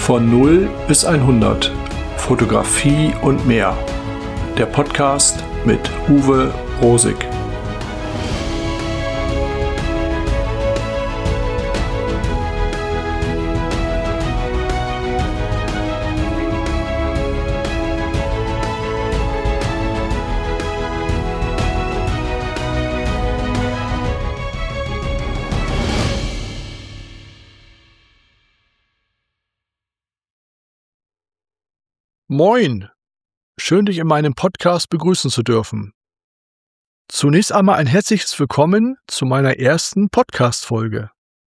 Von 0 bis 100. Fotografie und mehr. Der Podcast mit Uwe Rosig. Moin! Schön, dich in meinem Podcast begrüßen zu dürfen. Zunächst einmal ein herzliches Willkommen zu meiner ersten Podcast-Folge.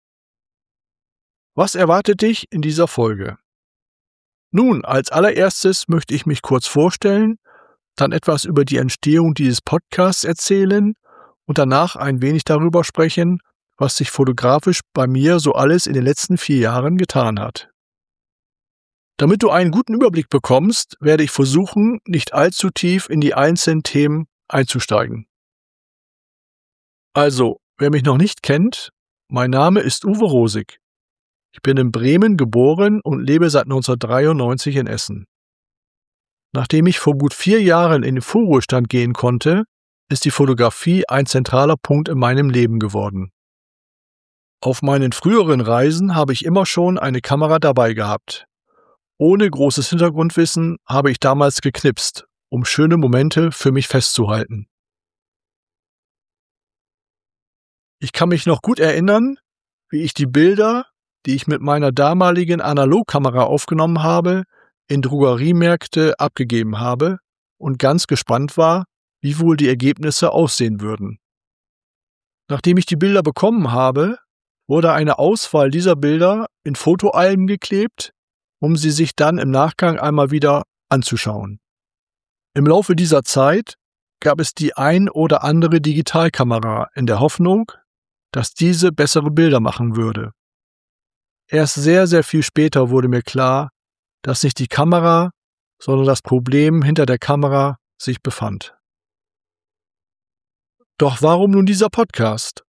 Was erwartet dich in dieser Folge? Nun, als allererstes möchte ich mich kurz vorstellen, dann etwas über die Entstehung dieses Podcasts erzählen und danach ein wenig darüber sprechen, was sich fotografisch bei mir so alles in den letzten 4 Jahren getan hat. Damit du einen guten Überblick bekommst, werde ich versuchen, nicht allzu tief in die einzelnen Themen einzusteigen. Also, wer mich noch nicht kennt, mein Name ist Uwe Rosig. Ich bin in Bremen geboren und lebe seit 1993 in Essen. Nachdem ich vor gut 4 Jahren in den Vorruhestand gehen konnte, ist die Fotografie ein zentraler Punkt in meinem Leben geworden. Auf meinen früheren Reisen habe ich immer schon eine Kamera dabei gehabt. Ohne großes Hintergrundwissen habe ich damals geknipst, um schöne Momente für mich festzuhalten. Ich kann mich noch gut erinnern, wie ich die Bilder, die ich mit meiner damaligen Analogkamera aufgenommen habe, in Drogeriemärkte abgegeben habe und ganz gespannt war, wie wohl die Ergebnisse aussehen würden. Nachdem ich die Bilder bekommen habe, wurde eine Auswahl dieser Bilder in Fotoalben geklebt, um sie sich dann im Nachgang einmal wieder anzuschauen. Im Laufe dieser Zeit gab es die ein oder andere Digitalkamera in der Hoffnung, dass diese bessere Bilder machen würde. Erst sehr, sehr viel später wurde mir klar, dass nicht die Kamera, sondern das Problem hinter der Kamera sich befand. Doch warum nun dieser Podcast?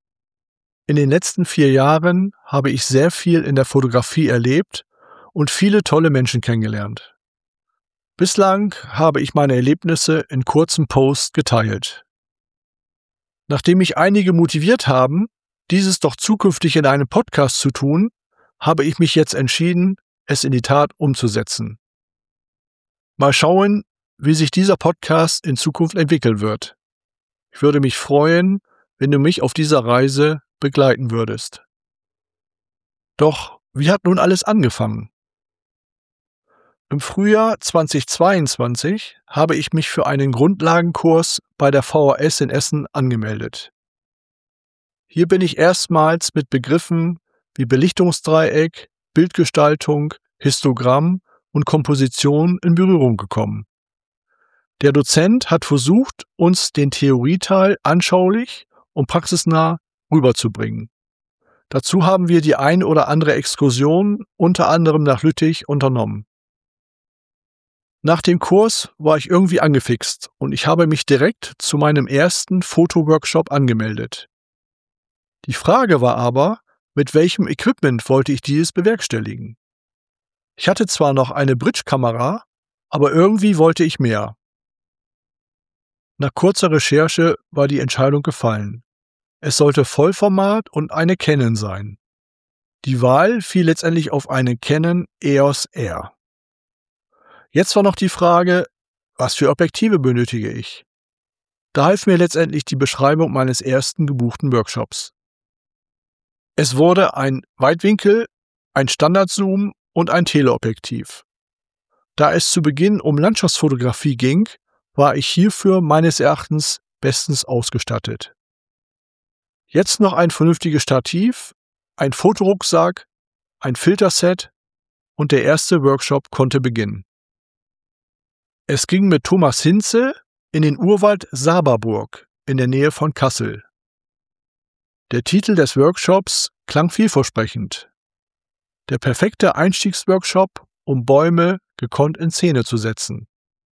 In den letzten 4 Jahren habe ich sehr viel in der Fotografie erlebt und viele tolle Menschen kennengelernt. Bislang habe ich meine Erlebnisse in kurzen Posts geteilt. Nachdem mich einige motiviert haben, dieses doch zukünftig in einem Podcast zu tun, habe ich mich jetzt entschieden, es in die Tat umzusetzen. Mal schauen, wie sich dieser Podcast in Zukunft entwickeln wird. Ich würde mich freuen, wenn du mich auf dieser Reise begleiten würdest. Doch wie hat nun alles angefangen? Im Frühjahr 2022 habe ich mich für einen Grundlagenkurs bei der VHS in Essen angemeldet. Hier bin ich erstmals mit Begriffen wie Belichtungsdreieck, Bildgestaltung, Histogramm und Komposition in Berührung gekommen. Der Dozent hat versucht, uns den Theorieteil anschaulich und praxisnah rüberzubringen. Dazu haben wir die ein oder andere Exkursion, unter anderem nach Lüttich, unternommen. Nach dem Kurs war ich irgendwie angefixt und ich habe mich direkt zu meinem ersten Fotoworkshop angemeldet. Die Frage war aber, mit welchem Equipment wollte ich dieses bewerkstelligen? Ich hatte zwar noch eine Bridge-Kamera, aber irgendwie wollte ich mehr. Nach kurzer Recherche war die Entscheidung gefallen. Es sollte Vollformat und eine Canon sein. Die Wahl fiel letztendlich auf eine Canon EOS R. Jetzt war noch die Frage, was für Objektive benötige ich? Da half mir letztendlich die Beschreibung meines ersten gebuchten Workshops. Es wurde ein Weitwinkel, ein Standardzoom und ein Teleobjektiv. Da es zu Beginn um Landschaftsfotografie ging, war ich hierfür meines Erachtens bestens ausgestattet. Jetzt noch ein vernünftiges Stativ, ein Fotorucksack, ein Filterset und der erste Workshop konnte beginnen. Es ging mit Thomas Hinze in den Urwald Saberburg in der Nähe von Kassel. Der Titel des Workshops klang vielversprechend. Der perfekte Einstiegsworkshop, um Bäume gekonnt in Szene zu setzen.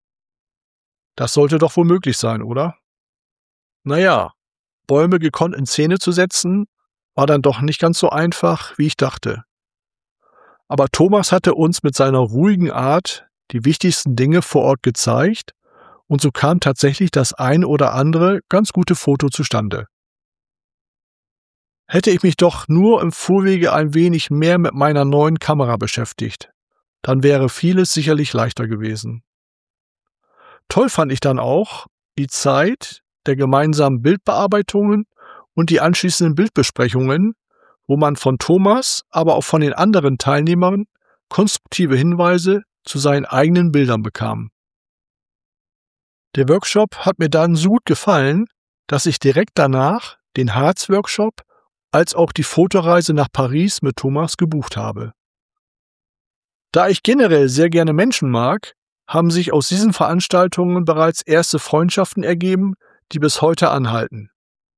Das sollte doch wohl möglich sein, oder? Naja, Bäume gekonnt in Szene zu setzen, war dann doch nicht ganz so einfach, wie ich dachte. aber Thomas hatte uns mit seiner ruhigen Art die wichtigsten Dinge vor Ort gezeigt und so kam tatsächlich das ein oder andere ganz gute Foto zustande. Hätte ich mich doch nur im Vorwege ein wenig mehr mit meiner neuen Kamera beschäftigt, dann wäre vieles sicherlich leichter gewesen. Toll fand ich dann auch die Zeit der gemeinsamen Bildbearbeitungen und die anschließenden Bildbesprechungen, wo man von Thomas, aber auch von den anderen Teilnehmern konstruktive Hinweise zu seinen eigenen Bildern bekam. Der Workshop hat mir dann so gut gefallen, dass ich direkt danach den Harz-Workshop als auch die Fotoreise nach Paris mit Thomas gebucht habe. Da ich generell sehr gerne Menschen mag, haben sich aus diesen Veranstaltungen bereits erste Freundschaften ergeben, die bis heute anhalten.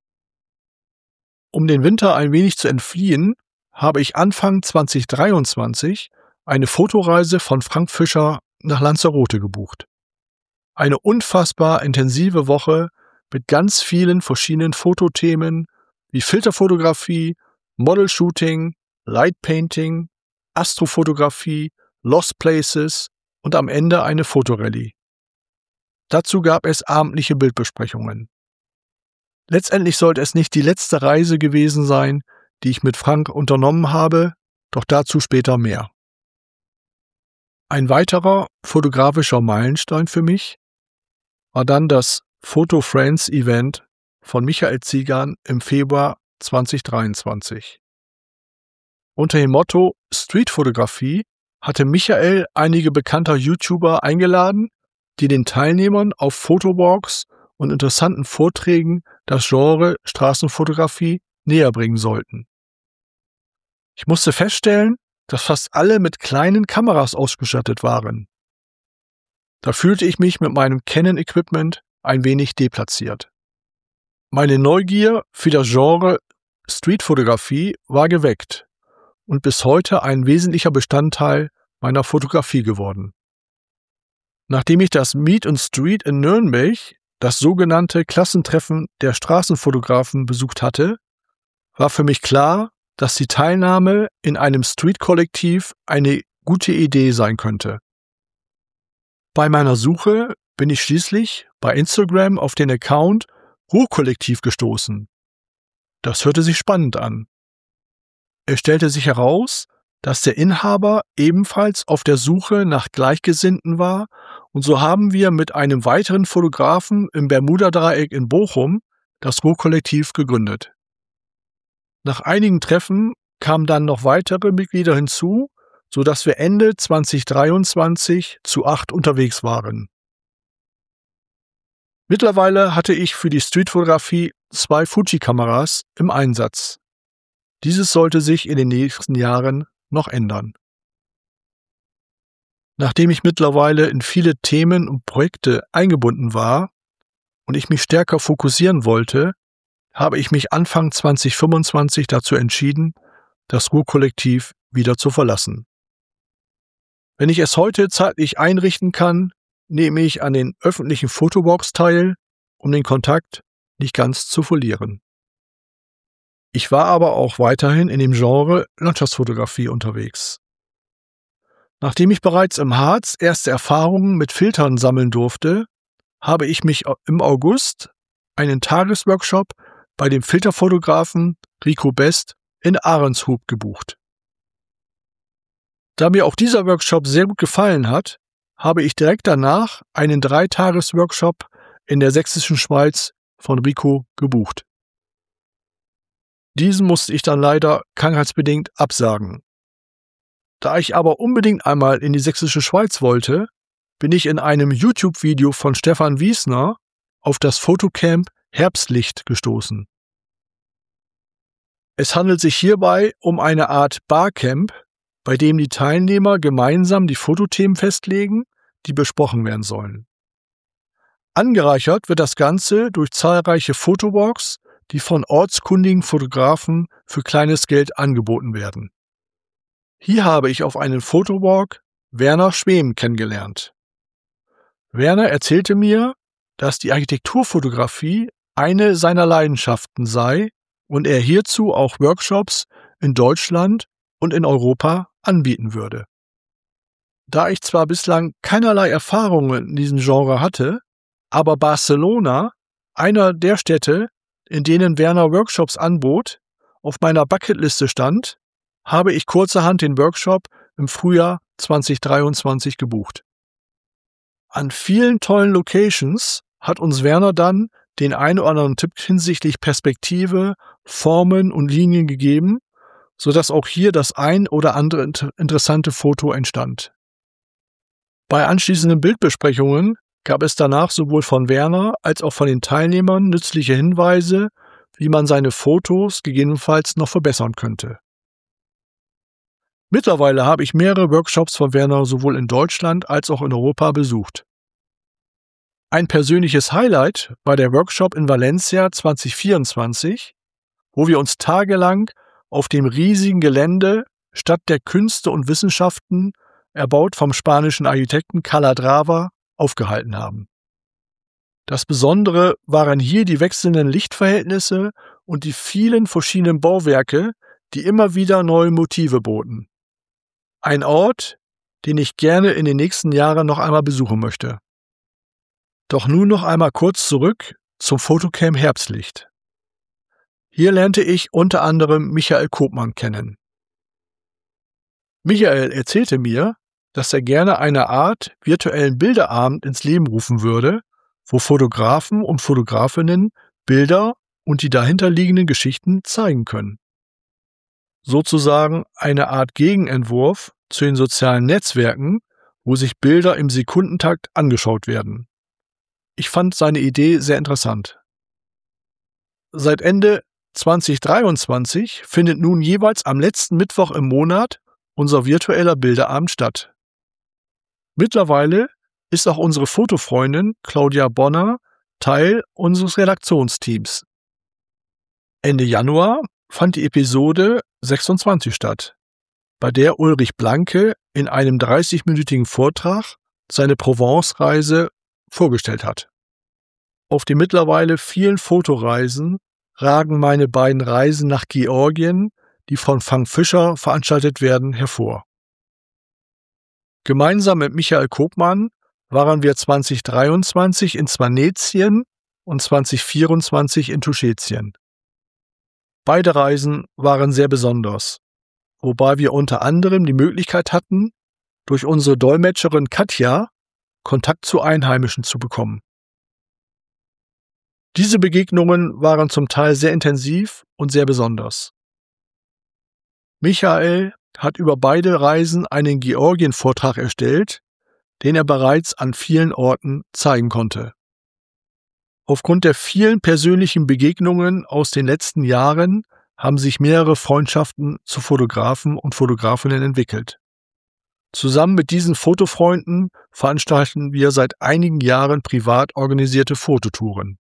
Um den Winter ein wenig zu entfliehen, habe ich Anfang 2023 eine Fotoreise von Frank Fischer nach Lanzarote gebucht. Eine unfassbar intensive Woche mit ganz vielen verschiedenen Fotothemen wie Filterfotografie, Modelshooting, Lightpainting, Astrofotografie, Lost Places und am Ende eine Fotorallye. Dazu gab es abendliche Bildbesprechungen. Letztendlich sollte es nicht die letzte Reise gewesen sein, die ich mit Frank unternommen habe, doch dazu später mehr. Ein weiterer fotografischer Meilenstein für mich war dann das Photo Friends Event von Michael Ziegern im Februar 2023. Unter dem Motto Streetfotografie hatte Michael einige bekannter YouTuber eingeladen, die den Teilnehmern auf Fotowalks und interessanten Vorträgen das Genre Straßenfotografie näher bringen sollten. Ich musste feststellen, dass fast alle mit kleinen Kameras ausgestattet waren. Da fühlte ich mich mit meinem Canon-Equipment ein wenig deplatziert. Meine Neugier für das Genre Streetfotografie war geweckt und bis heute ein wesentlicher Bestandteil meiner Fotografie geworden. Nachdem ich das Meet and Street in Nürnberg, das sogenannte Klassentreffen der Straßenfotografen, besucht hatte, war für mich klar, dass die Teilnahme in einem Street-Kollektiv eine gute Idee sein könnte. Bei meiner Suche bin ich schließlich bei Instagram auf den Account Ruhrkollektiv gestoßen. Das hörte sich spannend an. Es stellte sich heraus, dass der Inhaber ebenfalls auf der Suche nach Gleichgesinnten war und so haben wir mit einem weiteren Fotografen im Bermuda-Dreieck in Bochum das Ruhrkollektiv gegründet. Nach einigen Treffen kamen dann noch weitere Mitglieder hinzu, sodass wir Ende 2023 zu 8 unterwegs waren. Mittlerweile hatte ich für die Streetfotografie 2 Fuji-Kameras im Einsatz. Dieses sollte sich in den nächsten Jahren noch ändern. Nachdem ich mittlerweile in viele Themen und Projekte eingebunden war und ich mich stärker fokussieren wollte, habe ich mich Anfang 2025 dazu entschieden, das Ruhrkollektiv wieder zu verlassen. Wenn ich es heute zeitlich einrichten kann, nehme ich an den öffentlichen Fotowalks teil, um den Kontakt nicht ganz zu verlieren. Ich war aber auch weiterhin in dem Genre Landschaftsfotografie unterwegs. Nachdem ich bereits im Harz erste Erfahrungen mit Filtern sammeln durfte, habe ich mich im August einen Tagesworkshop bei dem Filterfotografen Rico Best in Ahrenshoop gebucht. Da mir auch dieser Workshop sehr gut gefallen hat, habe ich direkt danach einen 3-Tages-Workshop in der sächsischen Schweiz von Rico gebucht. Diesen musste ich dann leider krankheitsbedingt absagen. Da ich aber unbedingt einmal in die sächsische Schweiz wollte, bin ich in einem YouTube-Video von Stefan Wiesner auf das Fotocamp Herbstlicht gestoßen. Es handelt sich hierbei um eine Art Barcamp, bei dem die Teilnehmer gemeinsam die Fotothemen festlegen, die besprochen werden sollen. Angereichert wird das Ganze durch zahlreiche Fotowalks, die von ortskundigen Fotografen für kleines Geld angeboten werden. Hier habe ich auf einen Fotowalk Werner Schwem kennengelernt. Werner erzählte mir, dass die Architekturfotografie eine seiner Leidenschaften sei und er hierzu auch Workshops in Deutschland und in Europa anbieten würde. Da ich zwar bislang keinerlei Erfahrungen in diesem Genre hatte, aber Barcelona, einer der Städte, in denen Werner Workshops anbot, auf meiner Bucketliste stand, habe ich kurzerhand den Workshop im Frühjahr 2023 gebucht. An vielen tollen Locations hat uns Werner dann den ein oder anderen Tipp hinsichtlich Perspektive, Formen und Linien gegeben, sodass auch hier das ein oder andere interessante Foto entstand. Bei anschließenden Bildbesprechungen gab es danach sowohl von Werner als auch von den Teilnehmern nützliche Hinweise, wie man seine Fotos gegebenenfalls noch verbessern könnte. Mittlerweile habe ich mehrere Workshops von Werner sowohl in Deutschland als auch in Europa besucht. Ein persönliches Highlight war der Workshop in Valencia 2024, wo wir uns tagelang auf dem riesigen Gelände Stadt der Künste und Wissenschaften, erbaut vom spanischen Architekten Calatrava, aufgehalten haben. Das Besondere waren hier die wechselnden Lichtverhältnisse und die vielen verschiedenen Bauwerke, die immer wieder neue Motive boten. Ein Ort, den ich gerne in den nächsten Jahren noch einmal besuchen möchte. Doch nun noch einmal kurz zurück zum Fotocamp Herbstlicht. Hier lernte ich unter anderem Michael Kopmann kennen. Michael erzählte mir, dass er gerne eine Art virtuellen Bilderabend ins Leben rufen würde, wo Fotografen und Fotografinnen Bilder und die dahinterliegenden Geschichten zeigen können. Sozusagen eine Art Gegenentwurf zu den sozialen Netzwerken, wo sich Bilder im Sekundentakt angeschaut werden. Ich fand seine Idee sehr interessant. Seit Ende 2023 findet nun jeweils am letzten Mittwoch im Monat unser virtueller Bilderabend statt. Mittlerweile ist auch unsere Fotofreundin Claudia Bonner Teil unseres Redaktionsteams. Ende Januar fand die Episode 26 statt, bei der Ulrich Blanke in einem 30-minütigen Vortrag seine Provence-Reise vorgestellt hat. Auf den mittlerweile vielen Fotoreisen ragen meine beiden Reisen nach Georgien, die von Frank Fischer veranstaltet werden, hervor. Gemeinsam mit Michael Kopmann waren wir 2023 in Svanetien und 2024 in Tuschetien. Beide Reisen waren sehr besonders, wobei wir unter anderem die Möglichkeit hatten, durch unsere Dolmetscherin Katja Kontakt zu Einheimischen zu bekommen. Diese Begegnungen waren zum Teil sehr intensiv und sehr besonders. Michael hat über beide Reisen einen Georgien-Vortrag erstellt, den er bereits an vielen Orten zeigen konnte. Aufgrund der vielen persönlichen Begegnungen aus den letzten Jahren haben sich mehrere Freundschaften zu Fotografen und Fotografinnen entwickelt. Zusammen mit diesen Fotofreunden veranstalten wir seit einigen Jahren privat organisierte Fototouren.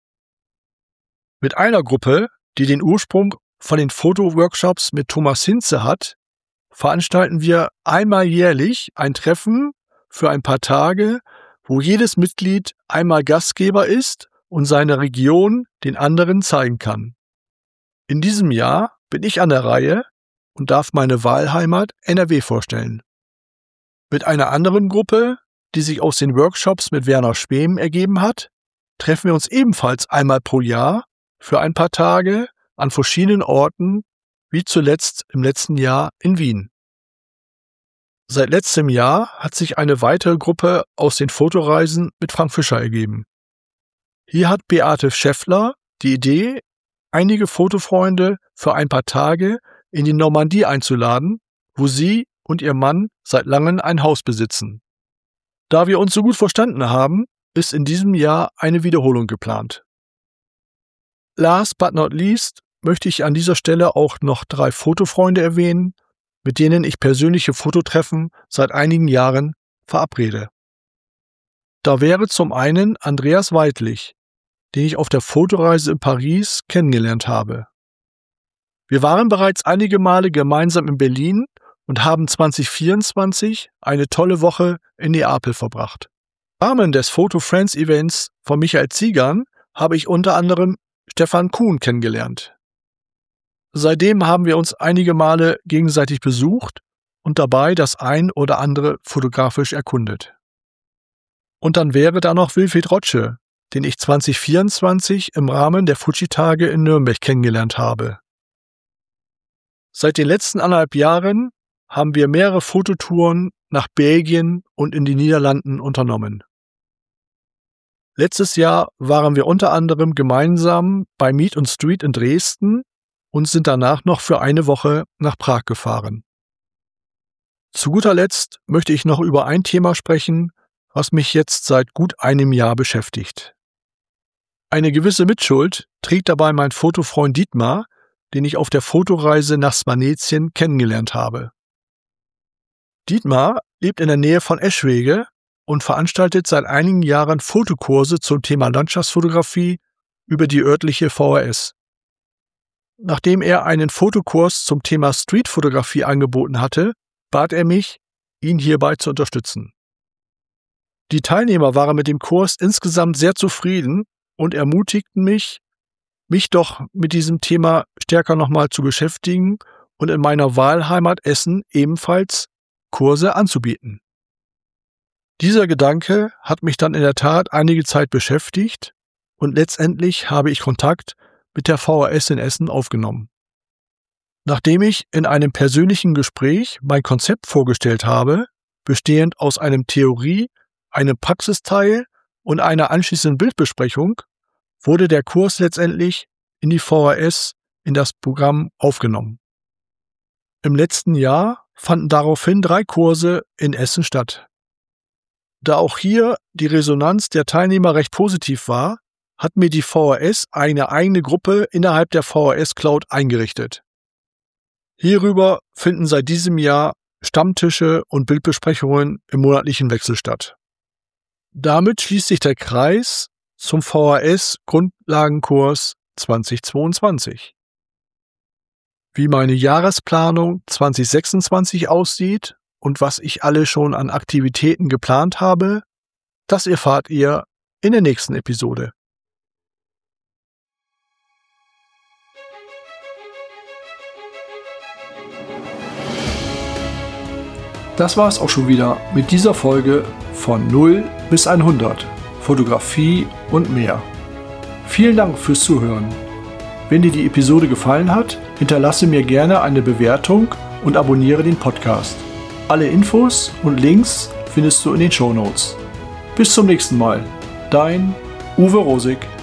Mit einer Gruppe, die den Ursprung von den Fotoworkshops mit Thomas Hinze hat, veranstalten wir einmal jährlich ein Treffen für ein paar Tage, wo jedes Mitglied einmal Gastgeber ist und seine Region den anderen zeigen kann. In diesem Jahr bin ich an der Reihe und darf meine Wahlheimat NRW vorstellen. Mit einer anderen Gruppe, die sich aus den Workshops mit Werner Schwem ergeben hat, treffen wir uns ebenfalls einmal pro Jahr für ein paar Tage an verschiedenen Orten, wie zuletzt im letzten Jahr in Wien. Seit letztem Jahr hat sich eine weitere Gruppe aus den Fotoreisen mit Frank Fischer ergeben. Hier hat Beate Schäffler die Idee, einige Fotofreunde für ein paar Tage in die Normandie einzuladen, wo sie und ihr Mann seit langem ein Haus besitzen. Da wir uns so gut verstanden haben, ist in diesem Jahr eine Wiederholung geplant. Last but not least möchte ich an dieser Stelle auch noch 3 Fotofreunde erwähnen, mit denen ich persönliche Fototreffen seit einigen Jahren verabrede. Da wäre zum einen Andreas Weidlich, den ich auf der Fotoreise in Paris kennengelernt habe. Wir waren bereits einige Male gemeinsam in Berlin und haben 2024 eine tolle Woche in Neapel verbracht. Im Rahmen des Photo Friends Events von Michael Ziegern habe ich unter anderem Stefan Kuhn kennengelernt. Seitdem haben wir uns einige Male gegenseitig besucht und dabei das ein oder andere fotografisch erkundet. Und dann wäre da noch Wilfried Rotsche, den ich 2024 im Rahmen der Fuji-Tage in Nürnberg kennengelernt habe. Seit den letzten 1,5 Jahren haben wir mehrere Fototouren nach Belgien und in die Niederlanden unternommen. Letztes Jahr waren wir unter anderem gemeinsam bei Meet & Street in Dresden und sind danach noch für eine Woche nach Prag gefahren. Zu guter Letzt möchte ich noch über ein Thema sprechen, was mich jetzt seit gut einem Jahr beschäftigt. Eine gewisse Mitschuld trägt dabei mein Fotofreund Dietmar, den ich auf der Fotoreise nach Svanetien kennengelernt habe. Dietmar lebt in der Nähe von Eschwege und veranstaltet seit einigen Jahren Fotokurse zum Thema Landschaftsfotografie über die örtliche VHS. Nachdem er einen Fotokurs zum Thema Streetfotografie angeboten hatte, bat er mich, ihn hierbei zu unterstützen. Die Teilnehmer waren mit dem Kurs insgesamt sehr zufrieden und ermutigten mich doch mit diesem Thema stärker nochmal zu beschäftigen und in meiner Wahlheimat Essen ebenfalls Kurse anzubieten. Dieser Gedanke hat mich dann in der Tat einige Zeit beschäftigt und letztendlich habe ich Kontakt mit der VHS in Essen aufgenommen. Nachdem ich in einem persönlichen Gespräch mein Konzept vorgestellt habe, bestehend aus einem Theorie-, einem Praxisteil und einer anschließenden Bildbesprechung, wurde der Kurs letztendlich in die VHS in das Programm aufgenommen. Im letzten Jahr fanden daraufhin 3 Kurse in Essen statt. Da auch hier die Resonanz der Teilnehmer recht positiv war, hat mir die VHS eine eigene Gruppe innerhalb der VHS Cloud eingerichtet. Hierüber finden seit diesem Jahr Stammtische und Bildbesprechungen im monatlichen Wechsel statt. Damit schließt sich der Kreis zum VHS-Grundlagenkurs 2022. Wie meine Jahresplanung 2026 aussieht und was ich alle schon an Aktivitäten geplant habe, das erfahrt ihr in der nächsten Episode. Das war es auch schon wieder mit dieser Folge von 0 bis 100, Fotografie und mehr. Vielen Dank fürs Zuhören. Wenn dir die Episode gefallen hat, hinterlasse mir gerne eine Bewertung und abonniere den Podcast. Alle Infos und Links findest du in den Shownotes. Bis zum nächsten Mal. Dein Uwe Rosig.